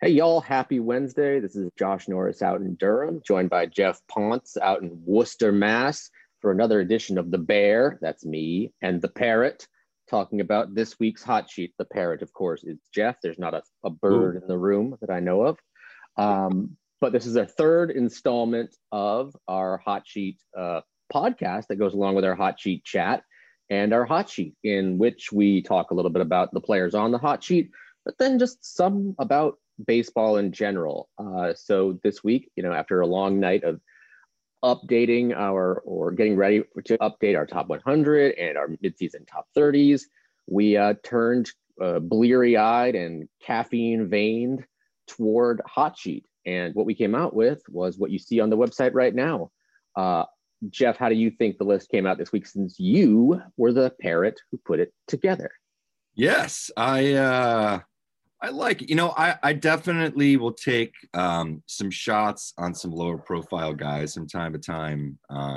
Hey, y'all, happy Wednesday. This is Josh Norris out in Durham, joined by Jeff Ponce out in Worcester, Mass, for another edition of The Bear. That's me and the Parrot talking about this week's hot sheet. The Parrot, of course, is Jeff. There's not a bird in the room that I know of. But this is our third installment of our hot sheet podcast that goes along with our hot sheet chat and our hot sheet, in which we talk a little bit about the players on the hot sheet, but then just some about baseball in general. So this week, after a long night of updating or getting ready to update our top 100 and our midseason top 30s, we turned bleary-eyed and caffeine-veined toward hot sheet. And what we came out with was what you see on the website right now. Jeff, how do you think the list came out this week, since you were the Parrot who put it together? Yes, I like, I definitely will take some shots on some lower profile guys from time to time,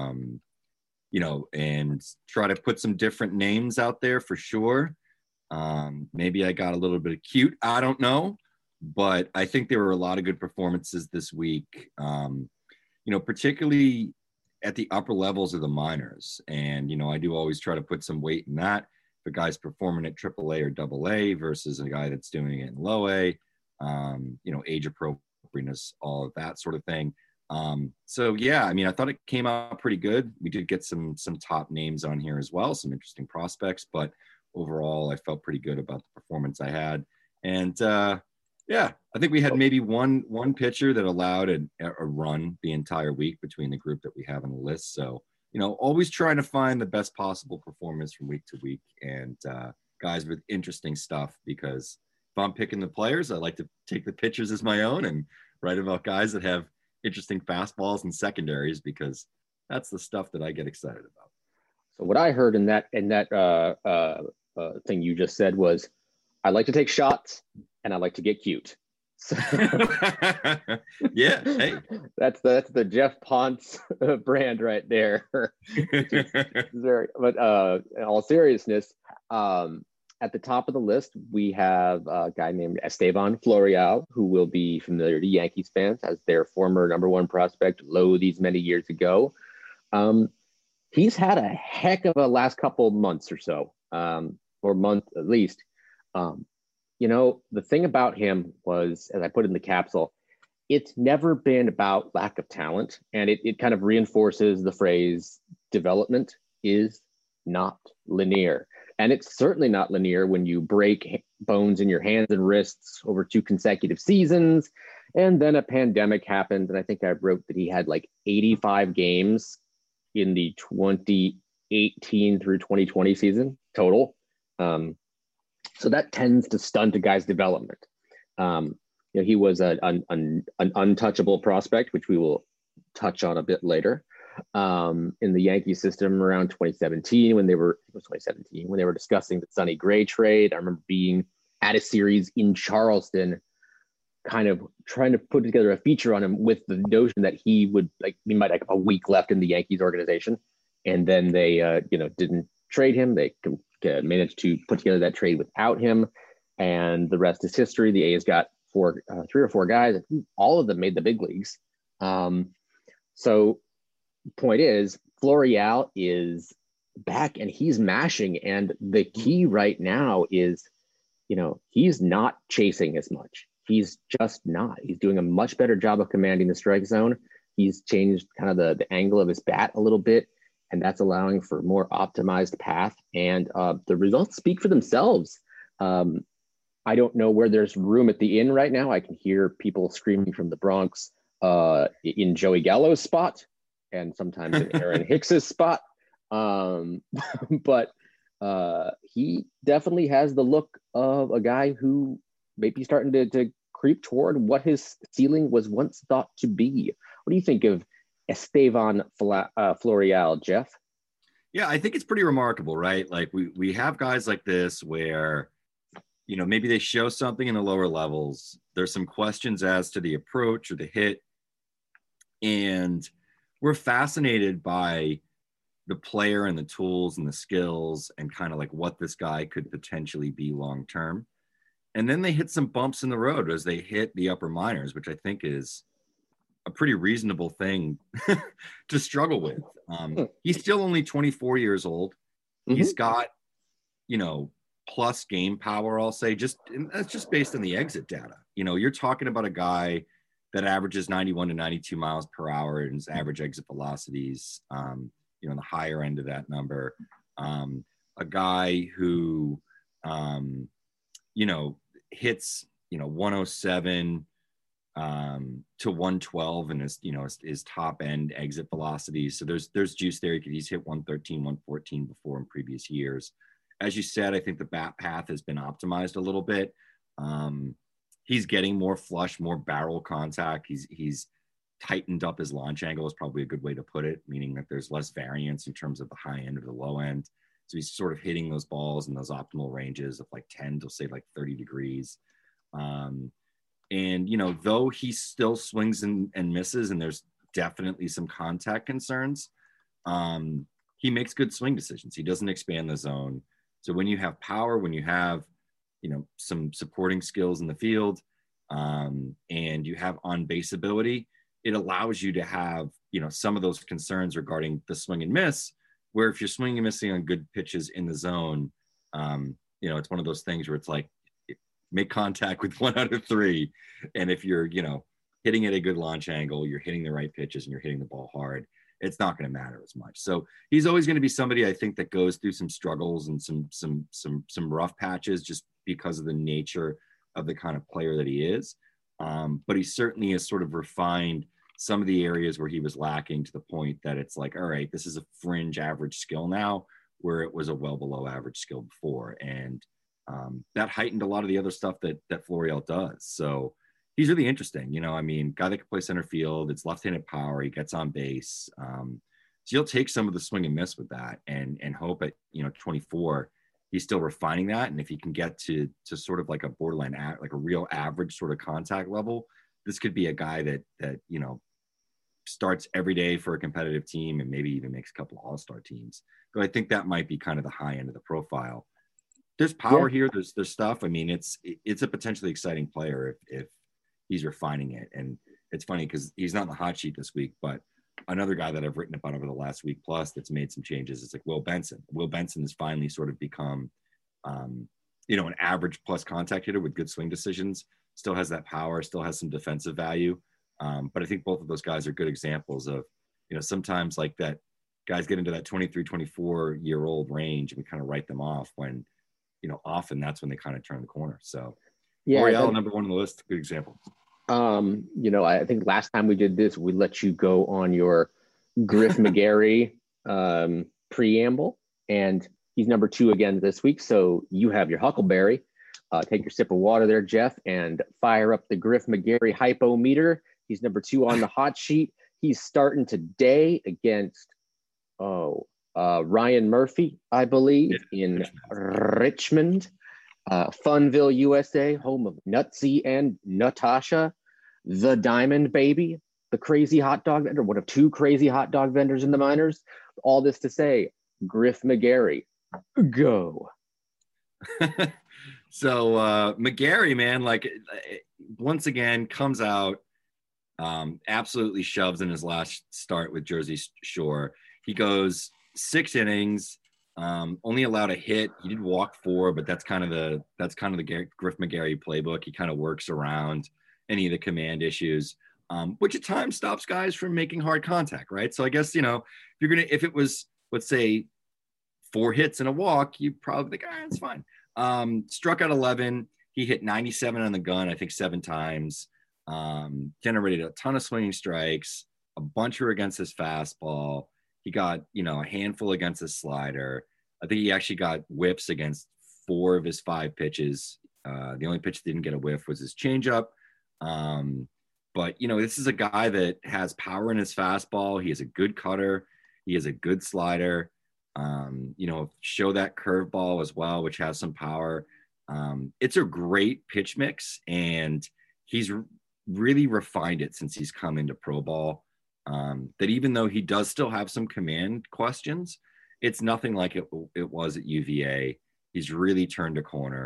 and try to put some different names out there for sure. Maybe I got a little bit cute, I don't know, but I think there were a lot of good performances this week, particularly at the upper levels of the minors. And, I do always try to put some weight in that. The guy's performing at AAA or AA versus a guy that's doing it in low A, age appropriateness, all of that sort of thing. I thought it came out pretty good. We did get some top names on here as well, some interesting prospects, but overall I felt pretty good about the performance I had. And I think we had maybe one pitcher that allowed a run the entire week between the group that we have on the list. So, always trying to find the best possible performance from week to week, and guys with interesting stuff, because if I'm picking the players, I like to take the pitchers as my own and write about guys that have interesting fastballs and secondaries, because that's the stuff that I get excited about. So what I heard in that thing you just said was, I like to take shots and I like to get cute. So, yeah, hey, that's the Jeff Ponce brand right there. But in all seriousness, at the top of the list, we have a guy named Estevan Florial, who will be familiar to Yankees fans as their former number one prospect low these many years ago. He's had a heck of a last couple months or so, or month at least. The thing about him was, as I put in the capsule, it's never been about lack of talent. And it kind of reinforces the phrase, development is not linear. And it's certainly not linear when you break bones in your hands and wrists over 2 consecutive seasons. And then a pandemic happened. And I think I wrote that he had like 85 games in the 2018 through 2020 season total. So that tends to stunt a guy's development. He was an untouchable prospect, which we will touch on a bit later, in the Yankee system around 2017 when they were discussing the Sonny Gray trade. I remember being at a series in Charleston, kind of trying to put together a feature on him with the notion that he might have a week left in the Yankees organization, and then they didn't trade him. They managed to put together that trade without him, and the rest is history. The A's got 3 or 4 guys, all of them made the big leagues. So point is, Florial is back and he's mashing, and the key right now is, he's not chasing as much. He's just not. He's doing a much better job of commanding the strike zone. He's changed kind of the angle of his bat a little bit, and that's allowing for more optimized path. And the results speak for themselves. I don't know where there's room at the inn right now. I can hear people screaming from the Bronx in Joey Gallo's spot, and sometimes in Aaron Hicks's spot. But he definitely has the look of a guy who may be starting to creep toward what his ceiling was once thought to be. What do you think of Estevan Florial, Jeff? Yeah, I think it's pretty remarkable, right? Like we have guys like this where, maybe they show something in the lower levels. There's some questions as to the approach or the hit. And we're fascinated by the player and the tools and the skills and kind of like what this guy could potentially be long-term. And then they hit some bumps in the road as they hit the upper minors, which I think is a pretty reasonable thing to struggle with. He's still only 24 years old. He's got, you know, plus game power, I'll say, and that's just based on the exit data. You know, you're talking about a guy that averages 91 to 92 miles per hour and his average exit velocities, you know, on the higher end of that number. A guy who, you know, hits, you know, 107 to 112 and his, you know, his top end exit velocities. So there's juice there. He's hit 113, 114 before in previous years. As you said, I think the bat path has been optimized a little bit. He's getting more flush, more barrel contact. He's tightened up his launch angle is probably a good way to put it, meaning that there's less variance in terms of the high end or the low end. So he's sort of hitting those balls in those optimal ranges of like 10 to say like 30 degrees. And, you know, though he still swings and misses, and there's definitely some contact concerns, he makes good swing decisions. He doesn't expand the zone. So when you have power, when you have, you know, some supporting skills in the field, and you have on base ability, it allows you to have, you know, some of those concerns regarding the swing and miss, where if you're swinging and missing on good pitches in the zone, you know, it's one of those things where it's like, make contact with 1 out of 3. And if you're, you know, hitting at a good launch angle, you're hitting the right pitches and you're hitting the ball hard, it's not going to matter as much. So he's always going to be somebody I think that goes through some struggles and some rough patches just because of the nature of the kind of player that he is. But he certainly has sort of refined some of the areas where he was lacking to the point that it's like, all right, this is a fringe average skill now, where it was a well below average skill before. And that heightened a lot of the other stuff that Florial does. So he's really interesting. You know, I mean, guy that can play center field, it's left-handed power, he gets on base. So you'll take some of the swing and miss with that and hope at, you know, 24, he's still refining that. And if he can get to sort of like a borderline, like a real average sort of contact level, this could be a guy that, you know, starts every day for a competitive team and maybe even makes a couple of all-star teams. So I think that might be kind of the high end of the profile. There's power here. There's stuff. I mean, it's a potentially exciting player if he's refining it. And it's funny because he's not in the hot sheet this week, but another guy that I've written about over the last week plus that's made some changes is like Will Benson. Will Benson has finally sort of become, you know, an average plus contact hitter with good swing decisions. Still has that power, still has some defensive value. But I think both of those guys are good examples of, you know, sometimes like that guys get into that 23, 24-year-old range and we kind of write them off when, you know, often that's when they kind of turn the corner. So yeah, L'Oreal, number 1 on the list, good example. You know, I think last time we did this, we let you go on your Griff McGarry preamble, and he's number 2 again this week. So you have your Huckleberry. Take your sip of water there, Jeff, and fire up the Griff McGarry hypometer. He's number 2 on the hot sheet. He's starting today against, Ryan Murphy, I believe, in Richmond, Funville, USA, home of Nutsy and Natasha, the Diamond Baby, the crazy hot dog vendor, one of 2 crazy hot dog vendors in the minors. All this to say, Griff McGarry, go. So McGarry, man, like once again comes out, absolutely shoves in his last start with Jersey Shore. He goes 6 innings, only allowed a hit. He did walk 4, but that's kind of the Griff McGarry playbook. He kind of works around any of the command issues, which at times stops guys from making hard contact, right? So I guess, you know, if it was, let's say, 4 hits and a walk, you probably think, it's fine. Struck out 11. He hit 97 on the gun, I think 7 times. Generated a ton of swinging strikes. A bunch were against his fastball. He got, you know, a handful against his slider. I think he actually got whiffs against 4 of his 5 pitches. The only pitch that didn't get a whiff was his changeup. But, you know, this is a guy that has power in his fastball. He is a good cutter. He has a good slider. You know, show that curveball as well, which has some power. It's a great pitch mix, and he's really refined it since he's come into pro ball. That even though he does still have some command questions, it's nothing like it was at UVA. He's really turned a corner.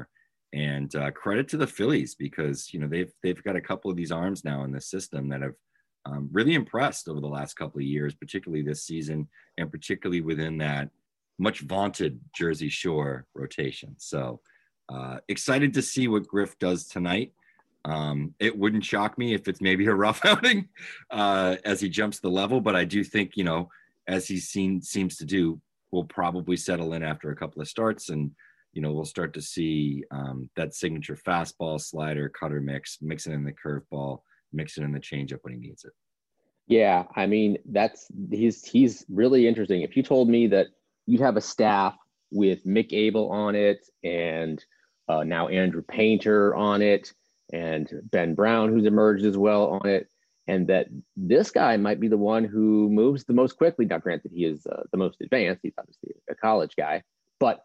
And credit to the Phillies because, you know, they've got a couple of these arms now in the system that have really impressed over the last couple of years, particularly this season, and particularly within that much vaunted Jersey Shore rotation. So excited to see what Griff does tonight. It wouldn't shock me if it's maybe a rough outing as he jumps the level, but I do think, you know, as seems to do, we'll probably settle in after a couple of starts, and you know, we'll start to see that signature fastball, slider, cutter mixing in the curveball, mixing in the changeup when he needs it. Yeah, I mean, he's really interesting. If you told me that you'd have a staff with Mick Abel on it, and now Andrew Painter on it, and Ben Brown, who's emerged as well, on it, and that this guy might be the one who moves the most quickly. Now, granted, he is the most advanced. He's obviously a college guy, but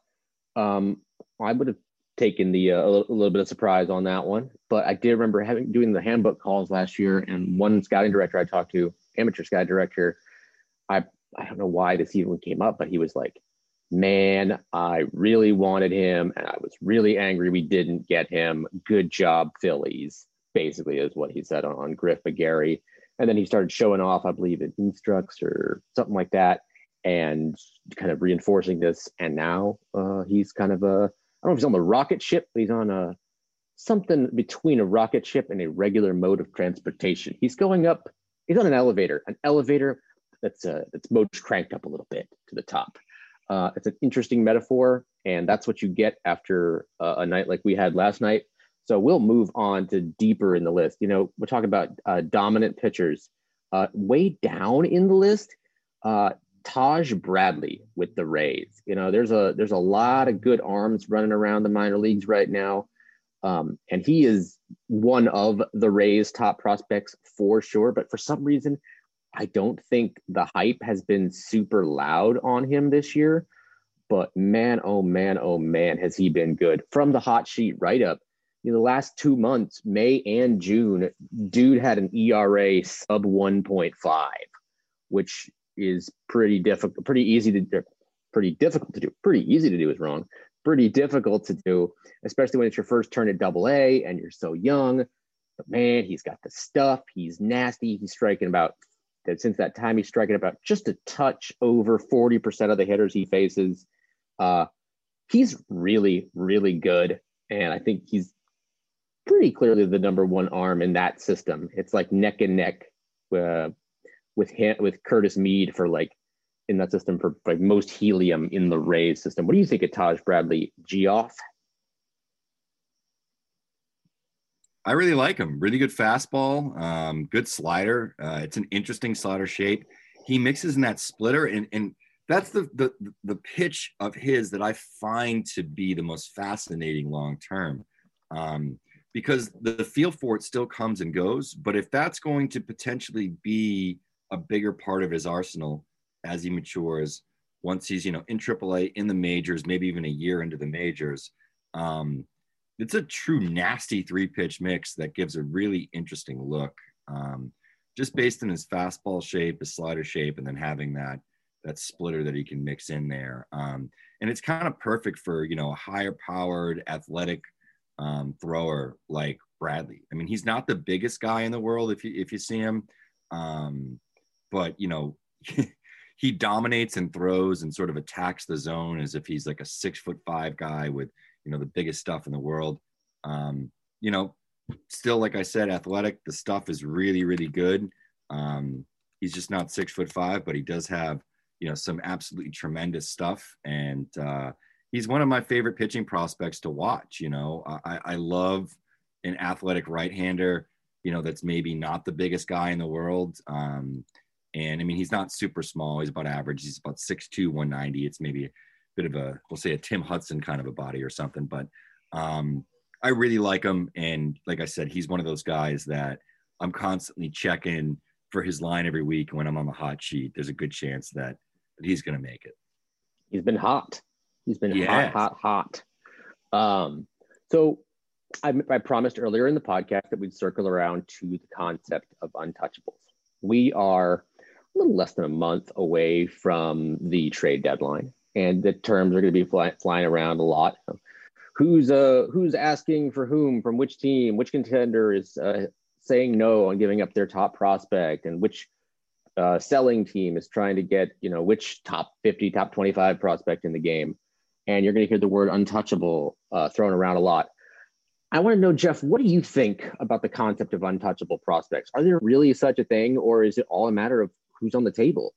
I would have taken the a little bit of surprise on that one. But I did remember doing the handbook calls last year, and one scouting director I talked to, amateur scout director, I don't know why this even came up, but he was like, man, I really wanted him, and I was really angry we didn't get him. Good job, Phillies, basically is what he said on Griff McGarry. And then he started showing off, I believe, at Instructs or something like that, and kind of reinforcing this. And now he's kind of I don't know if he's on the rocket ship, but he's on something between a rocket ship and a regular mode of transportation. He's going up, he's on an elevator that's motor cranked up a little bit to the top. It's an interesting metaphor, and that's what you get after a night like we had last night. So we'll move on to deeper in the list. You know, we're talking about dominant pitchers. Way down in the list, Taj Bradley with the Rays. You know, there's a lot of good arms running around the minor leagues right now. And he is one of the Rays' top prospects for sure. But for some reason, I don't think the hype has been super loud on him this year. But man, oh man, has he been good. From the hot sheet right up, you know, the last 2 months, May and June, dude had an ERA sub 1.5, which is pretty difficult, pretty easy to do. Pretty easy to do is wrong. Pretty difficult to do, especially when it's your first turn at Double-A and you're so young. But man, he's got the stuff. He's nasty. He's striking about, since that time, he's striking about just a touch over 40% of the hitters he faces. He's really, really good. And I think he's pretty clearly the number one arm in that system. It's like neck and neck with Curtis Mead for like in that system for like most helium in the Rays system. What do you think of Taj Bradley, Geoff? I really like him. Really good fastball, good slider. It's an interesting slider shape. He mixes in that splitter, and that's the pitch of his that I find to be the most fascinating long term, because the feel for it still comes and goes. But if that's going to potentially be a bigger part of his arsenal as he matures, once he's, you know, in AAA, in the majors, maybe even a year into the majors, it's a true nasty 3-pitch mix that gives a really interesting look, just based on his fastball shape, his slider shape, and then having that splitter that he can mix in there. And it's kind of perfect for, you know, a higher powered athletic thrower like Bradley. I mean, he's not the biggest guy in the world if you see him, but you know, he dominates and throws and sort of attacks the zone as if he's like a 6'5" guy with, you know, the biggest stuff in the world. You know, still, like I said, athletic. The stuff is really, really good. He's just not 6'5", but he does have, you know, some absolutely tremendous stuff. And he's one of my favorite pitching prospects to watch. You know, I love an athletic right-hander, you know, that's maybe not the biggest guy in the world. And I mean, he's not super small. He's about average. He's about 6'2", 190. It's maybe a bit of we'll say a Tim Hudson kind of a body or something. But I really like him. And like I said, he's one of those guys that I'm constantly checking for his line every week. When I'm on the hot sheet, there's a good chance that he's going to make it. He's been hot. He's been hot. So I promised earlier in the podcast that we'd circle around to the concept of untouchables. We are a little less than a month away from the trade deadline, and the terms are going to be flying around a lot. who's asking for whom from which team, which contender is saying no on giving up their top prospect, and which selling team is trying to get, which top 50, top 25 prospect in the game. And you're going to hear the word untouchable thrown around a lot. I want to know, Jeff, what do you think about the concept of untouchable prospects? Are there really such a thing, or is it all a matter of who's on the table?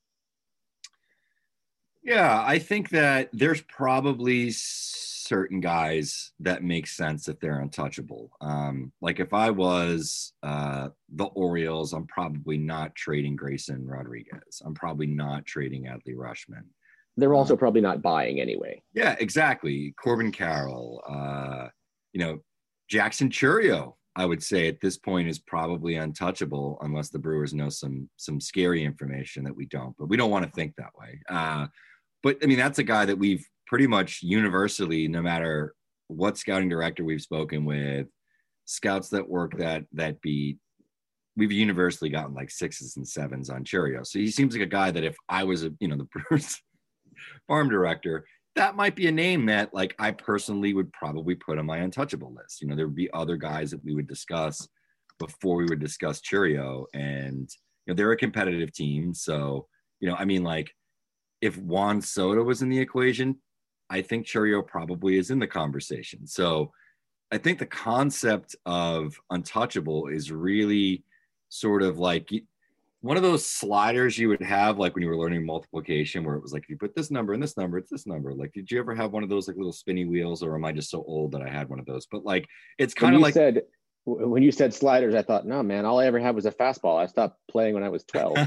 Yeah, I think that there's probably certain guys that make sense if they're untouchable. Like if I was the Orioles, I'm probably not trading Grayson Rodriguez. I'm probably not trading Adley Rutschman. They're also probably not buying anyway. Yeah, exactly. Corbin Carroll, Jackson Chourio, I would say at this point is probably untouchable unless the Brewers know some scary information that we don't. But we don't want to think that way. But I mean, that's a guy that we've pretty much universally, no matter what scouting director we've spoken with, scouts that work that beat, we've universally gotten like 6s and 7s on Chourio. So he seems like a guy that if I was the Brewers farm director, that might be a name that like I personally would probably put on my untouchable list. There would be other guys that we would discuss before we would discuss Chourio, and they're a competitive team. So I mean, like if Juan Soto was in the equation, I think Chourio probably is in the conversation. So I think the concept of untouchable is really sort of like one of those sliders you would have like when you were learning multiplication, where it was like, if you put this number and this number, it's this number. Like, did you ever have one of those like little spinny wheels, or am I just so old that I had one of those? But like, it's kind of like when you said sliders, I thought, no, man, all I ever had was a fastball. I stopped playing when I was 12.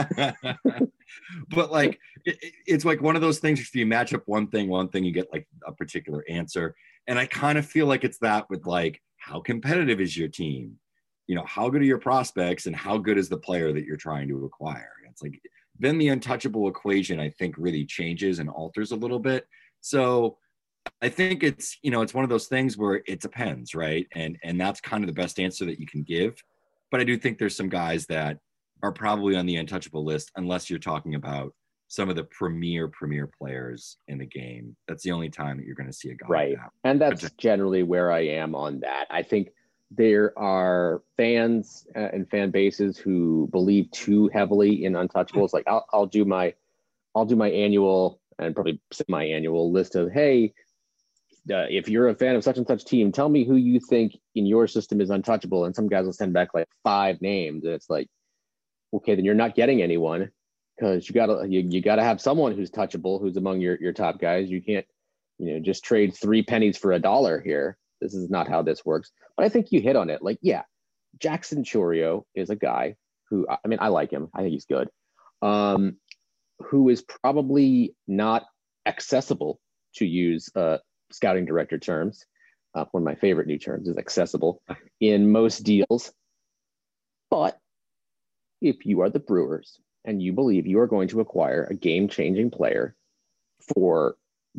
But like, it's like one of those things. If you match up one thing, you get like a particular answer. And I kind of feel like it's that with like, how competitive is your team? How good are your prospects, and how good is the player that you're trying to acquire? And it's like, then the untouchable equation, I think, really changes and alters a little bit. So I think it's, it's one of those things where it depends, right? And that's kind of the best answer that you can give. But I do think there's some guys that are probably on the untouchable list, unless you're talking about some of the premier players in the game. That's the only time that you're going to see a guy right. like that. And that's generally where I am on that. I think there are fans and fan bases who believe too heavily in untouchables. Like I'll do my annual and probably semi-annual list of, hey, if you're a fan of such and such team, tell me who you think in your system is untouchable. And some guys will send back like 5 names, and it's like, okay, then you're not getting anyone, because you gotta have someone who's touchable, who's among your top guys. You can't just trade 3 pennies for $1 here. This is not how this works. But I think you hit on it. Like, yeah, Jackson Chourio is a guy who, I mean, I like him. I think he's good. Who is probably not accessible, to use scouting director terms. One of my favorite new terms is accessible in most deals. But if you are the Brewers and you believe you are going to acquire a game-changing player for,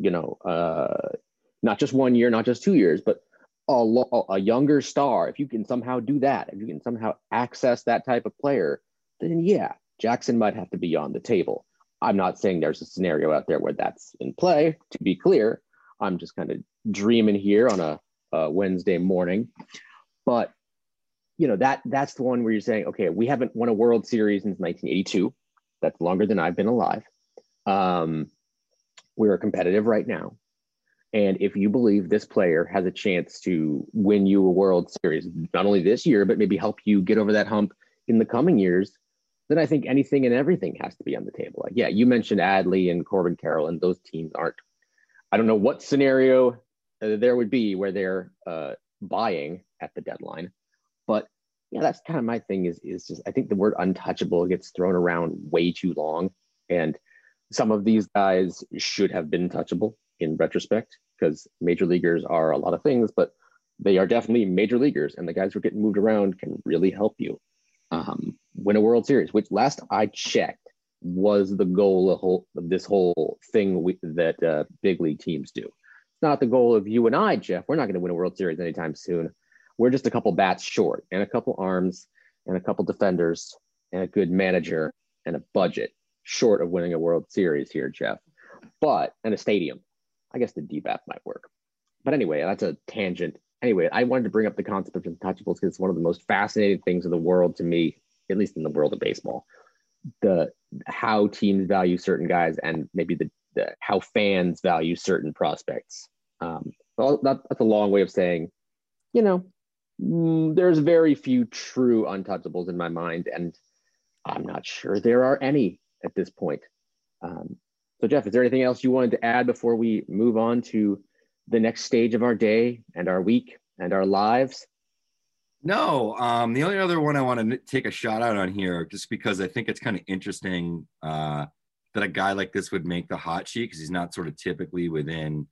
not just 1 year, not just 2 years, but a younger star, if you can somehow do that, if you can somehow access that type of player, then yeah, Jackson might have to be on the table. I'm not saying there's a scenario out there where that's in play, to be clear. I'm just kind of dreaming here on a Wednesday morning. But, that's the one where you're saying, okay, we haven't won a World Series since 1982. That's longer than I've been alive. We're competitive right now. And if you believe this player has a chance to win you a World Series, not only this year, but maybe help you get over that hump in the coming years, then I think anything and everything has to be on the table. Like, yeah, you mentioned Adley and Corbin Carroll, and those teams aren't, I don't know what scenario there would be where they're buying at the deadline. But yeah, that's kind of my thing is just, I think the word untouchable gets thrown around way too long. And some of these guys should have been touchable in retrospect, because major leaguers are a lot of things, but they are definitely major leaguers, and the guys who are getting moved around can really help you win a World Series, which last I checked was the goal of this whole thing that big league teams do. It's not the goal of you and I, Jeff. We're not going to win a World Series anytime soon. We're just a couple bats short, and a couple arms, and a couple defenders, and a good manager, and a budget short of winning a World Series here, Jeff. And a stadium. I guess the DBAP might work. But anyway, that's a tangent. Anyway, I wanted to bring up the concept of untouchables because it's one of the most fascinating things in the world to me, at least in the world of baseball. The how teams value certain guys and maybe the how fans value certain prospects. Well, that's a long way of saying, you know, there's very few true untouchables in my mind, and I'm not sure there are any at this point. So, Jeff, is there anything else you wanted to add before we move on to the next stage of our day and our week and our lives? No, the only other one I want to take a shot out on here, just because I think it's kind of interesting that a guy like this would make the hot sheet because he's not sort of typically within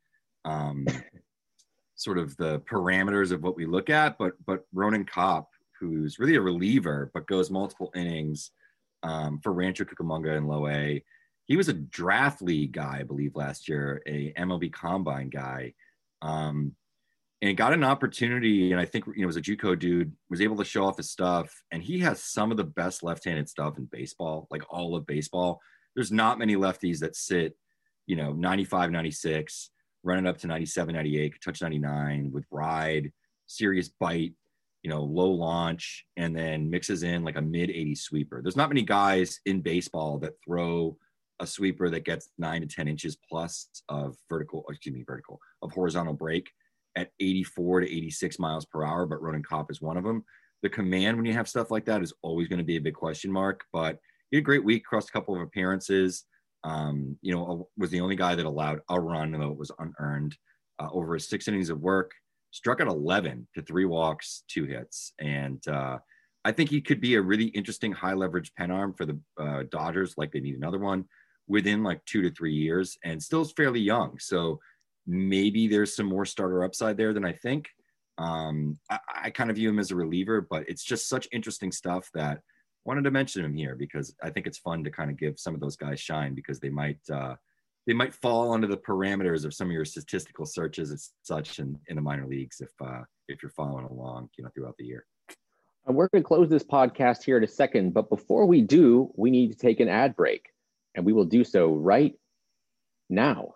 sort of the parameters of what we look at. But Ronan Kopp, who's really a reliever but goes multiple innings for Rancho Cucamonga in Low A. He was a draft league guy, I believe, last year, a MLB Combine guy. And got an opportunity, and I think, was a JUCO dude, was able to show off his stuff, and he has some of the best left-handed stuff in baseball, like all of baseball. There's not many lefties that sit, 95, 96, running up to 97, 98, touch 99 with ride, serious bite, low launch, and then mixes in like a mid-80 sweeper. There's not many guys in baseball that throw a sweeper that gets 9 to 10 inches plus of horizontal break at 84 to 86 miles per hour, but Ronan Kopp is one of them. The command when you have stuff like that is always going to be a big question mark, but he had a great week, crossed a couple of appearances. Was the only guy that allowed a run, though it was unearned, over his 6 innings of work, struck at 11 to 3 walks, 2 hits. And I think he could be a really interesting high leverage pen arm for the Dodgers, like they need another one within like 2 to 3 years, and still is fairly young. So maybe there's some more starter upside there than I think. I kind of view him as a reliever, but it's just such interesting stuff that I wanted to mention him here because I think it's fun to kind of give some of those guys shine because they might fall under the parameters of some of your statistical searches and such in the minor leagues if you're following along, throughout the year. And we're going to close this podcast here in a second, but before we do, we need to take an ad break, and we will do so right now.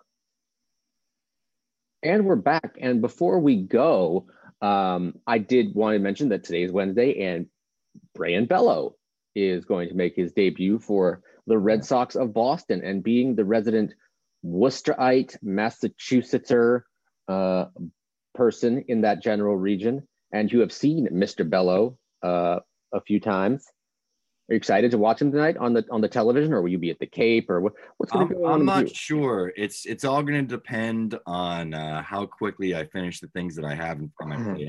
And we're back. And before we go, I did want to mention that today is Wednesday, and Brayan Bello is going to make his debut for the Red Sox of Boston. And being the resident Worcesterite, Massachusettser person in that general region, and you have seen Mr. Bello a few times. Are you excited to watch him tonight on the television, or will you be at the Cape, or what's going to go on? I'm not sure. It's all going to depend on how quickly I finish the things that I have in my plate.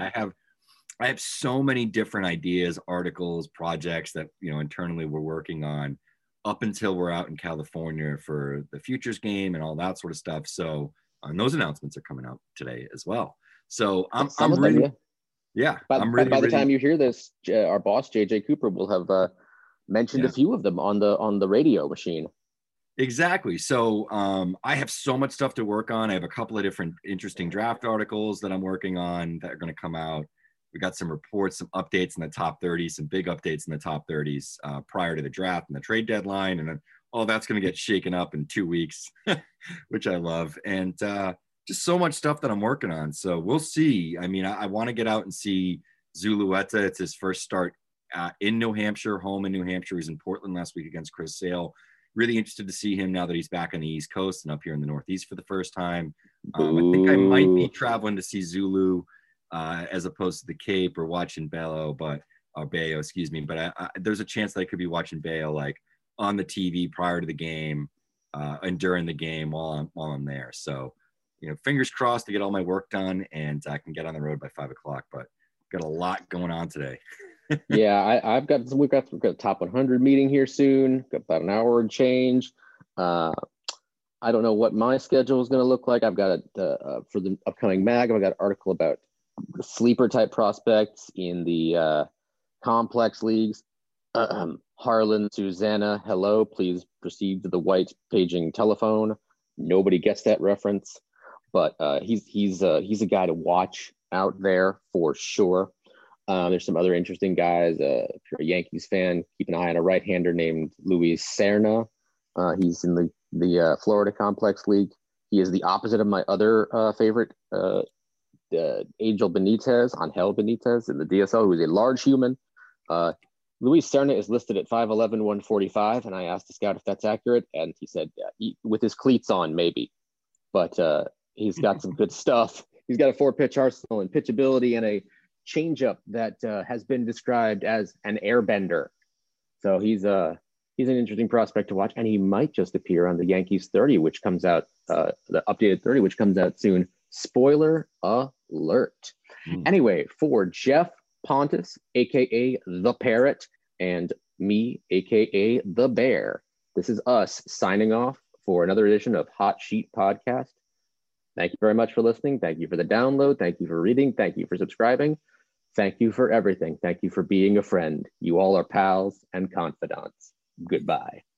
I have so many different ideas, articles, projects that internally we're working on up until we're out in California for the Futures game and all that sort of stuff. So those announcements are coming out today as well. So I'm really, yeah. By the time you hear this, our boss JJ Cooper will have mentioned a few of them on the radio machine. Exactly. So I have so much stuff to work on. I have a couple of different interesting draft articles that I'm working on that are going to come out. We got some reports, some updates in the top 30, some big updates in the top 30s prior to the draft and the trade deadline. And then all that's going to get shaken up in 2 weeks, which I love. And just so much stuff that I'm working on. So we'll see. I mean, I want to get out and see Zulueta. It's his first start in New Hampshire, home in New Hampshire. He's in Portland last week against Chris Sale. Really interested to see him now that he's back on the East Coast and up here in the Northeast for the first time. I think I might be traveling to see Zulu as opposed to the Cape or watching Bayo, but there's a chance that I could be watching Bayo like on the TV prior to the game and during the game while I'm there. So, fingers crossed to get all my work done and I can get on the road by 5 o'clock, but got a lot going on today. Yeah, we've got a top 100 meeting here soon. Got about an hour and change. I don't know what my schedule is going to look like. I've got for the upcoming mag. I've got an article about the sleeper type prospects in the complex leagues. Harlan, Susanna, hello. Please proceed to the white paging telephone. Nobody gets that reference, but he's a guy to watch out there for sure. There's some other interesting guys. If you're a Yankees fan, keep an eye on a right-hander named Luis Serna. He's in the Florida Complex League. He is the opposite of my other favorite Angel Benitez, Angel Benitez in the DSL, who is a large human. Luis Serna is listed at 5'11", 145, and I asked the scout if that's accurate, and he said, with his cleats on, maybe. But he's got some good stuff. He's got a 4-pitch arsenal and pitchability and a changeup that has been described as an airbender. So he's an interesting prospect to watch, and he might just appear on the Yankees 30, which comes out, the updated 30, which comes out soon. Spoiler alert. Anyway, for Jeff Pontus, aka the Parrot, and me, aka the Bear, this is us signing off for another edition of Hot Sheet Podcast. Thank you very much for listening. Thank you for the download. Thank you for reading. Thank you for subscribing. Thank you for everything. Thank you for being a friend. You all are pals and confidants. Goodbye.